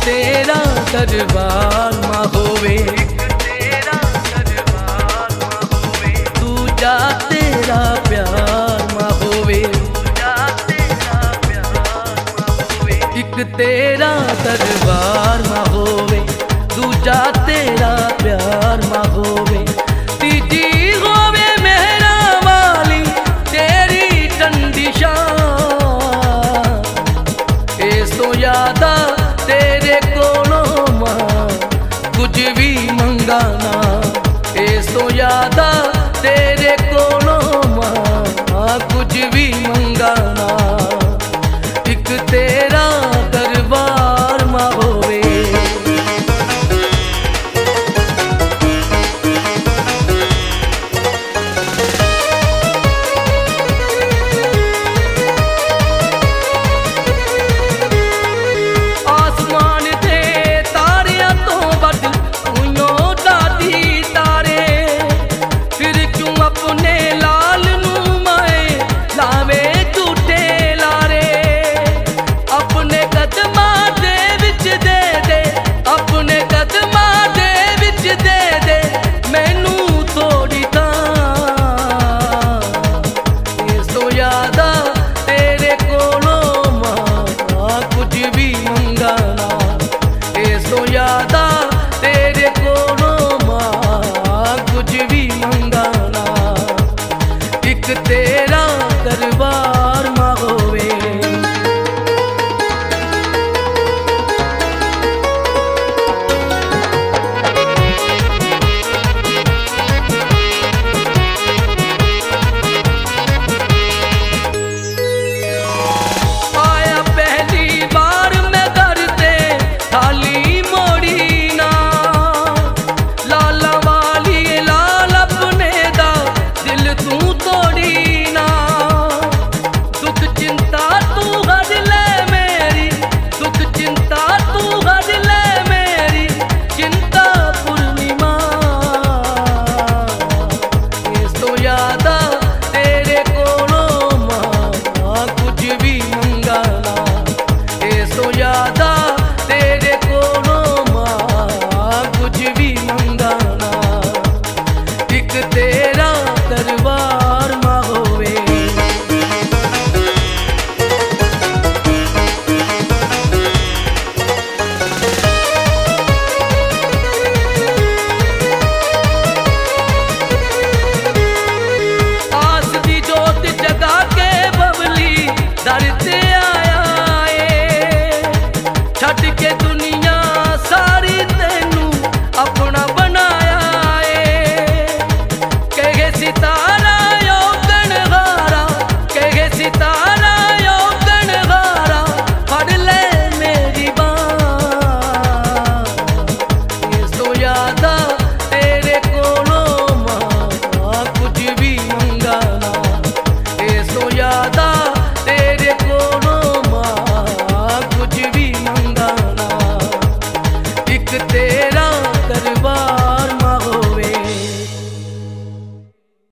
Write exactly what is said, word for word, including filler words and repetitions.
तेरा दरबार मां होवे, दूजा तेरा प्यार मां होवे, एक तेरा दरबार मां होवे, दूजा तेरा प्यार मां होवे, तीजी होवे मेहरा वाली तेरी ठंडी शान, इस तो यादा तेरे कोलों मां कुछ भी मंगाना, इस तो यादा तेरे कोलों मां कुछ भी मंगाना।